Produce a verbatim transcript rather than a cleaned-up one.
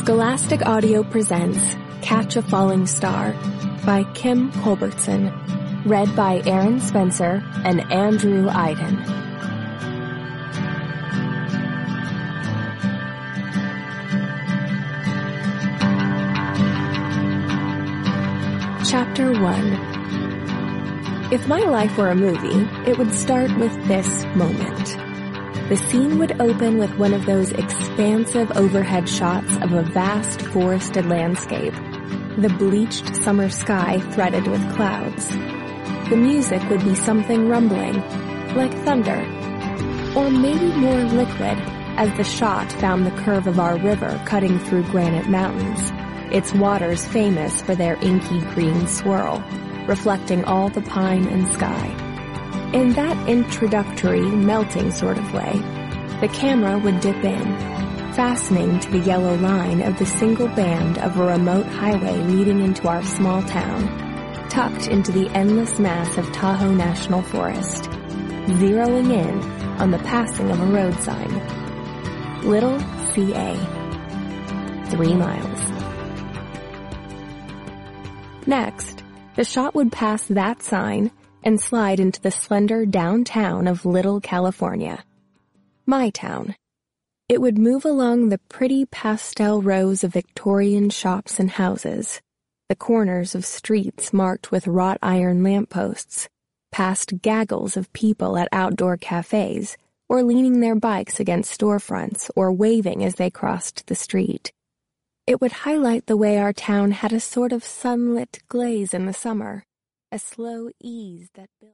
Scholastic Audio presents Catch a Falling Star by Kim Culbertson, read by Aaron Spencer and Andrew Iden. Chapter one. If my life were a movie, it would start with this moment. The scene would open with one of those expansive overhead shots of a vast forested landscape, the bleached summer sky threaded with clouds. The music would be something rumbling, like thunder, or maybe more liquid, as the shot found the curve of our river cutting through granite mountains, its waters famous for their inky green swirl, reflecting all the pine and sky. In that introductory, melting sort of way, the camera would dip in, fastening to the yellow line of the single band of a remote highway leading into our small town, tucked into the endless mass of Tahoe National Forest, zeroing in on the passing of a road sign. Little C A. Three miles. Next, the shot would pass that sign and slide into the slender downtown of Little, California. My town. It would move along the pretty pastel rows of Victorian shops and houses, the corners of streets marked with wrought iron lampposts, past gaggles of people at outdoor cafes, or leaning their bikes against storefronts or waving as they crossed the street. It would highlight the way our town had a sort of sunlit glaze in the summer, a slow ease that built